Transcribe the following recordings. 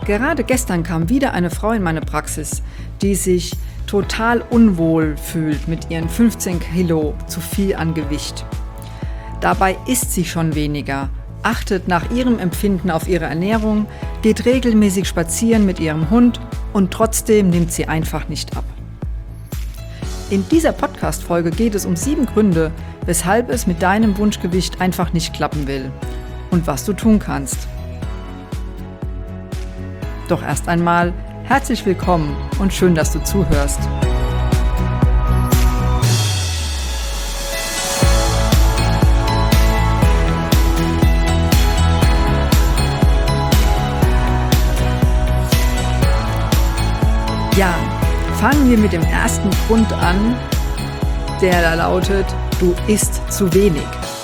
Gerade gestern kam wieder eine Frau in meine Praxis, die sich total unwohl fühlt mit ihren 15 Kilo zu viel an Gewicht. Dabei isst sie schon weniger, achtet nach ihrem Empfinden auf ihre Ernährung, geht regelmäßig spazieren mit ihrem Hund und trotzdem nimmt sie einfach nicht ab. In dieser Podcast-Folge geht es um 7 Gründe, weshalb es mit deinem Wunschgewicht einfach nicht klappen will und was du tun kannst. Doch erst einmal herzlich willkommen und schön, dass du zuhörst. Ja, fangen wir mit dem ersten Grund an, der da lautet, du isst zu wenig.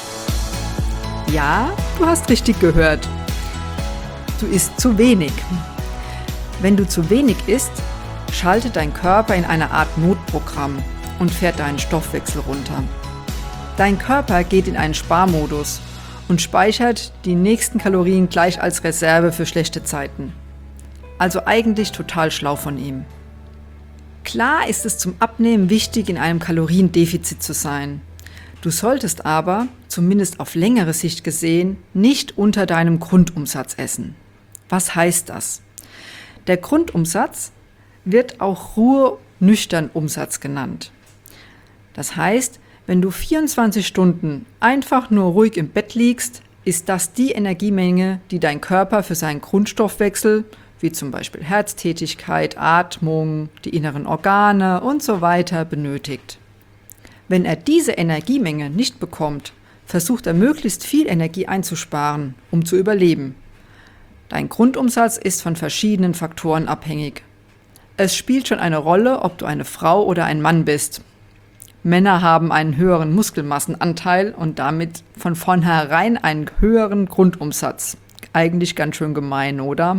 Ja, du hast richtig gehört. Du isst zu wenig. Wenn du zu wenig isst, schaltet dein Körper in eine Art Notprogramm und fährt deinen Stoffwechsel runter. Dein Körper geht in einen Sparmodus und speichert die nächsten Kalorien gleich als Reserve für schlechte Zeiten. Also eigentlich total schlau von ihm. Klar ist es zum Abnehmen wichtig, in einem Kaloriendefizit zu sein. Du solltest aber, zumindest auf längere Sicht gesehen, nicht unter deinem Grundumsatz essen. Was heißt das? Der Grundumsatz wird auch Ruhe-Nüchtern-Umsatz genannt. Das heißt, wenn du 24 Stunden einfach nur ruhig im Bett liegst, ist das die Energiemenge, die dein Körper für seinen Grundstoffwechsel, wie zum Beispiel Herztätigkeit, Atmung, die inneren Organe und so weiter, benötigt. Wenn er diese Energiemenge nicht bekommt, versucht er möglichst viel Energie einzusparen, um zu überleben. Dein Grundumsatz ist von verschiedenen Faktoren abhängig. Es spielt schon eine Rolle, ob du eine Frau oder ein Mann bist. Männer haben einen höheren Muskelmassenanteil und damit von vornherein einen höheren Grundumsatz. Eigentlich ganz schön gemein, oder?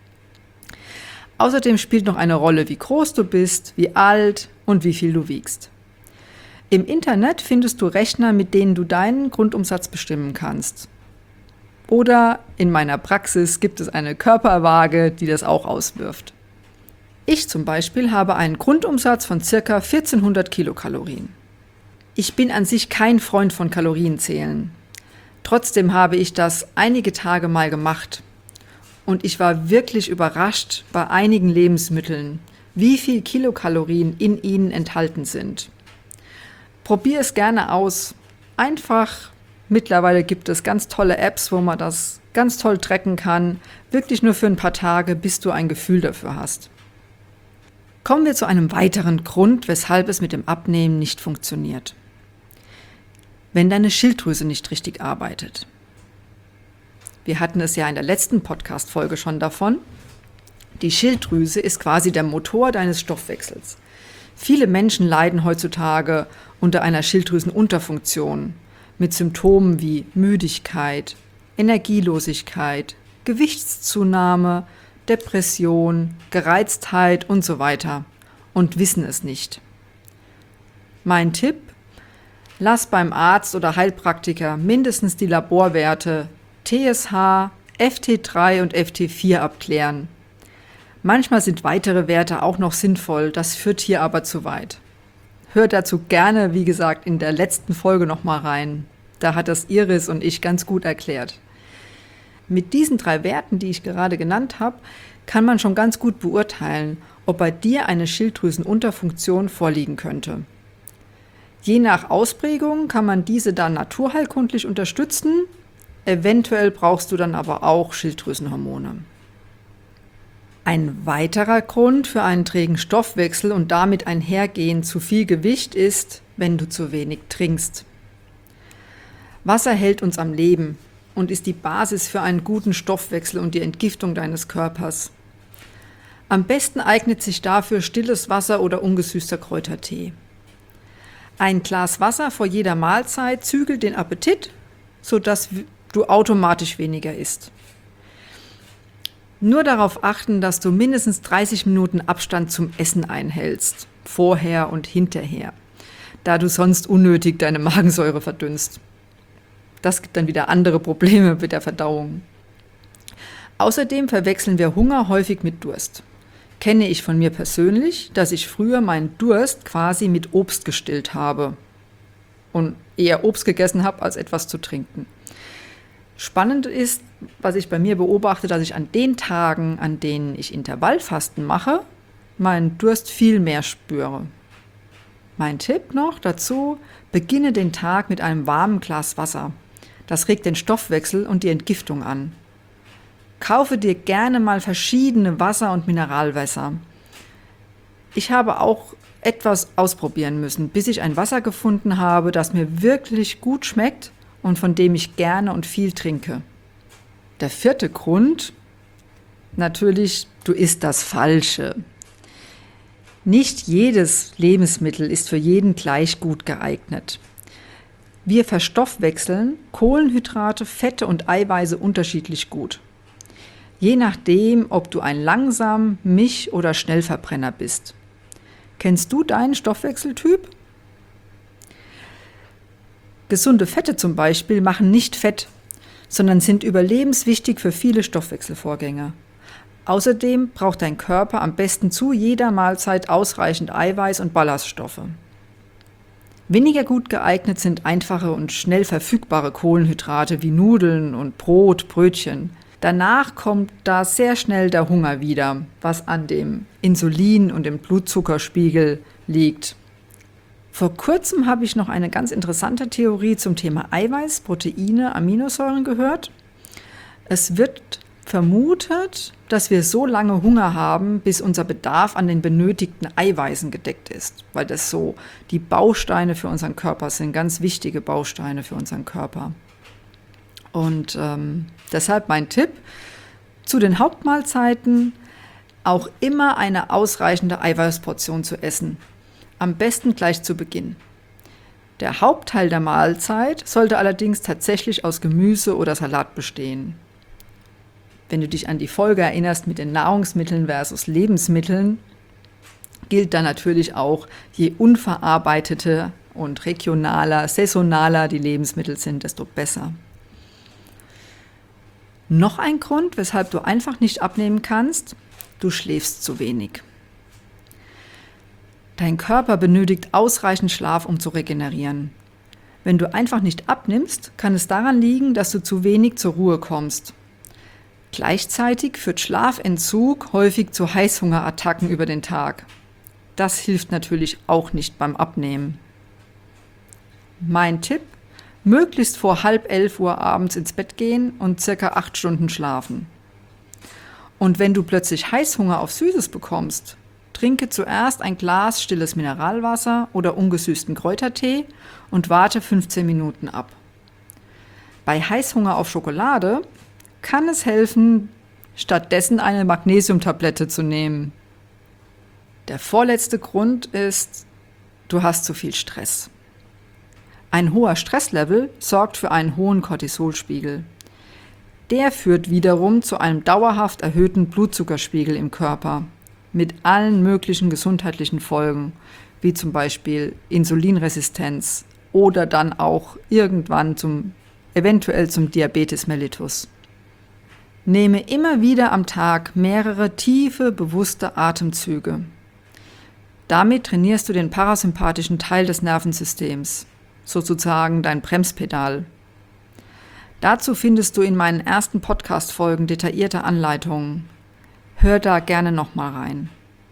Außerdem spielt noch eine Rolle, wie groß du bist, wie alt und wie viel du wiegst. Im Internet findest du Rechner, mit denen du deinen Grundumsatz bestimmen kannst. Oder in meiner Praxis gibt es eine Körperwaage, die das auch auswirft. Ich zum Beispiel habe einen Grundumsatz von ca. 1400 Kilokalorien. Ich bin an sich kein Freund von Kalorienzählen. Trotzdem habe ich das einige Tage mal gemacht. Und ich war wirklich überrascht bei einigen Lebensmitteln, wie viel Kilokalorien in ihnen enthalten sind. Probier es gerne aus. Einfach. Mittlerweile gibt es ganz tolle Apps, wo man das ganz toll tracken kann. Wirklich nur für ein paar Tage, bis du ein Gefühl dafür hast. Kommen wir zu einem weiteren Grund, weshalb es mit dem Abnehmen nicht funktioniert. Wenn deine Schilddrüse nicht richtig arbeitet. Wir hatten es ja in der letzten Podcast-Folge schon davon. Die Schilddrüse ist quasi der Motor deines Stoffwechsels. Viele Menschen leiden heutzutage unter einer Schilddrüsenunterfunktion mit Symptomen wie Müdigkeit, Energielosigkeit, Gewichtszunahme, Depression, Gereiztheit und so weiter und wissen es nicht. Mein Tipp: Lass beim Arzt oder Heilpraktiker mindestens die Laborwerte TSH, FT3 und FT4 abklären. Manchmal sind weitere Werte auch noch sinnvoll, das führt hier aber zu weit. Hör dazu gerne, wie gesagt, in der letzten Folge nochmal rein. Da hat das Iris und ich ganz gut erklärt. Mit diesen 3 Werten, die ich gerade genannt habe, kann man schon ganz gut beurteilen, ob bei dir eine Schilddrüsenunterfunktion vorliegen könnte. Je nach Ausprägung kann man diese dann naturheilkundlich unterstützen. Eventuell brauchst du dann aber auch Schilddrüsenhormone. Ein weiterer Grund für einen trägen Stoffwechsel und damit einhergehend zu viel Gewicht ist, wenn du zu wenig trinkst. Wasser hält uns am Leben und ist die Basis für einen guten Stoffwechsel und die Entgiftung deines Körpers. Am besten eignet sich dafür stilles Wasser oder ungesüßter Kräutertee. Ein Glas Wasser vor jeder Mahlzeit zügelt den Appetit, sodass du automatisch weniger isst. Nur darauf achten, dass du mindestens 30 Minuten Abstand zum Essen einhältst, vorher und hinterher, da du sonst unnötig deine Magensäure verdünnst. Das gibt dann wieder andere Probleme mit der Verdauung. Außerdem verwechseln wir Hunger häufig mit Durst. Kenne ich von mir persönlich, dass ich früher meinen Durst quasi mit Obst gestillt habe und eher Obst gegessen habe, als etwas zu trinken. Spannend ist, was ich bei mir beobachte, dass ich an den Tagen, an denen ich Intervallfasten mache, meinen Durst viel mehr spüre. Mein Tipp noch dazu: Beginne den Tag mit einem warmen Glas Wasser. Das regt den Stoffwechsel und die Entgiftung an. Kaufe dir gerne mal verschiedene Wasser- und Mineralwässer. Ich habe auch etwas ausprobieren müssen, bis ich ein Wasser gefunden habe, das mir wirklich gut schmeckt und von dem ich gerne und viel trinke. Der 4. Grund: natürlich, du isst das Falsche. Nicht jedes Lebensmittel ist für jeden gleich gut geeignet. Wir verstoffwechseln Kohlenhydrate, Fette und Eiweiße unterschiedlich gut. Je nachdem, ob du ein Langsam-, Mich- oder Schnellverbrenner bist. Kennst du deinen Stoffwechseltyp? Gesunde Fette zum Beispiel machen nicht fett, sondern sind überlebenswichtig für viele Stoffwechselvorgänge. Außerdem braucht dein Körper am besten zu jeder Mahlzeit ausreichend Eiweiß und Ballaststoffe. Weniger gut geeignet sind einfache und schnell verfügbare Kohlenhydrate wie Nudeln und Brot, Brötchen. Danach kommt da sehr schnell der Hunger wieder, was an dem Insulin und dem Blutzuckerspiegel liegt. Vor kurzem habe ich noch eine ganz interessante Theorie zum Thema Eiweiß, Proteine, Aminosäuren gehört. Es wird vermutet, dass wir so lange Hunger haben, bis unser Bedarf an den benötigten Eiweißen gedeckt ist, weil das so die Bausteine für unseren Körper sind, ganz wichtige Bausteine für unseren Körper. Und deshalb mein Tipp: zu den Hauptmahlzeiten auch immer eine ausreichende Eiweißportion zu essen. Am besten gleich zu Beginn. Der Hauptteil der Mahlzeit sollte allerdings tatsächlich aus Gemüse oder Salat bestehen. Wenn du dich an die Folge erinnerst mit den Nahrungsmitteln versus Lebensmitteln, gilt da natürlich auch, je unverarbeiteter und regionaler, saisonaler die Lebensmittel sind, desto besser. Noch ein Grund, weshalb du einfach nicht abnehmen kannst: du schläfst zu wenig. Dein Körper benötigt ausreichend Schlaf, um zu regenerieren. Wenn du einfach nicht abnimmst, kann es daran liegen, dass du zu wenig zur Ruhe kommst. Gleichzeitig führt Schlafentzug häufig zu Heißhungerattacken über den Tag. Das hilft natürlich auch nicht beim Abnehmen. Mein Tipp: möglichst vor 10:30 abends ins Bett gehen und ca. 8 Stunden schlafen. Und wenn du plötzlich Heißhunger auf Süßes bekommst, trinke zuerst ein Glas stilles Mineralwasser oder ungesüßten Kräutertee und warte 15 Minuten ab. Bei Heißhunger auf Schokolade kann es helfen, stattdessen eine Magnesiumtablette zu nehmen. Der vorletzte Grund ist: du hast zu viel Stress. Ein hoher Stresslevel sorgt für einen hohen Cortisolspiegel. Der führt wiederum zu einem dauerhaft erhöhten Blutzuckerspiegel im Körper mit allen möglichen gesundheitlichen Folgen, wie zum Beispiel Insulinresistenz oder dann auch irgendwann eventuell zum Diabetes mellitus. Nehme immer wieder am Tag mehrere tiefe, bewusste Atemzüge. Damit trainierst du den parasympathischen Teil des Nervensystems, sozusagen dein Bremspedal. Dazu findest du in meinen ersten Podcast-Folgen detaillierte Anleitungen. Hör da gerne nochmal rein.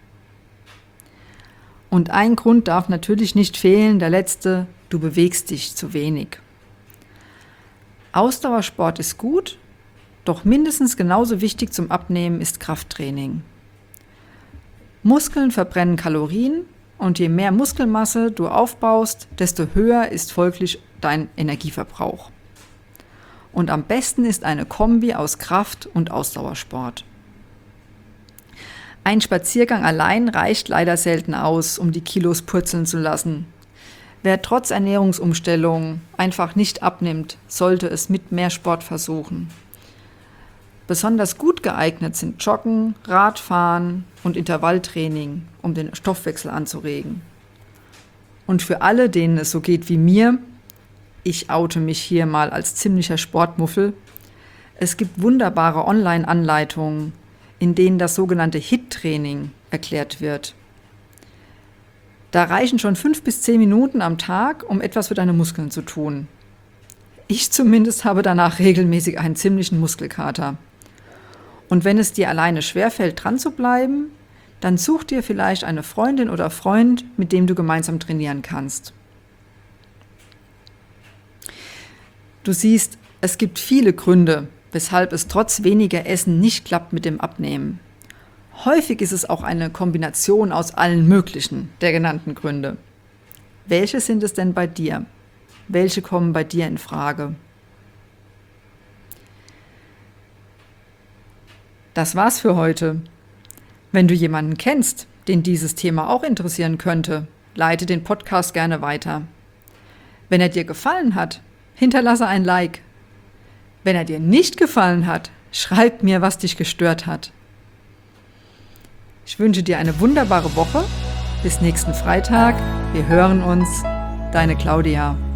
Und ein Grund darf natürlich nicht fehlen, der letzte: du bewegst dich zu wenig. Ausdauersport ist gut, doch mindestens genauso wichtig zum Abnehmen ist Krafttraining. Muskeln verbrennen Kalorien und je mehr Muskelmasse du aufbaust, desto höher ist folglich dein Energieverbrauch. Und am besten ist eine Kombi aus Kraft- und Ausdauersport. Ein Spaziergang allein reicht leider selten aus, um die Kilos purzeln zu lassen. Wer trotz Ernährungsumstellung einfach nicht abnimmt, sollte es mit mehr Sport versuchen. Besonders gut geeignet sind Joggen, Radfahren und Intervalltraining, um den Stoffwechsel anzuregen. Und für alle, denen es so geht wie mir, ich oute mich hier mal als ziemlicher Sportmuffel, Es gibt wunderbare Online-Anleitungen, in denen das sogenannte HIIT-Training erklärt wird. Da reichen schon 5 bis 10 Minuten am Tag, um etwas für deine Muskeln zu tun. Ich zumindest habe danach regelmäßig einen ziemlichen Muskelkater. Und wenn es dir alleine schwerfällt, dran zu bleiben, dann such dir vielleicht eine Freundin oder Freund, mit dem du gemeinsam trainieren kannst. Du siehst, es gibt viele Gründe, weshalb es trotz weniger Essen nicht klappt mit dem Abnehmen. Häufig ist es auch eine Kombination aus allen möglichen der genannten Gründe. Welche sind es denn bei dir? Welche kommen bei dir in Frage? Das war's für heute. Wenn du jemanden kennst, den dieses Thema auch interessieren könnte, leite den Podcast gerne weiter. Wenn er dir gefallen hat, hinterlasse ein Like. Wenn er dir nicht gefallen hat, schreib mir, was dich gestört hat. Ich wünsche dir eine wunderbare Woche. Bis nächsten Freitag. Wir hören uns. Deine Claudia.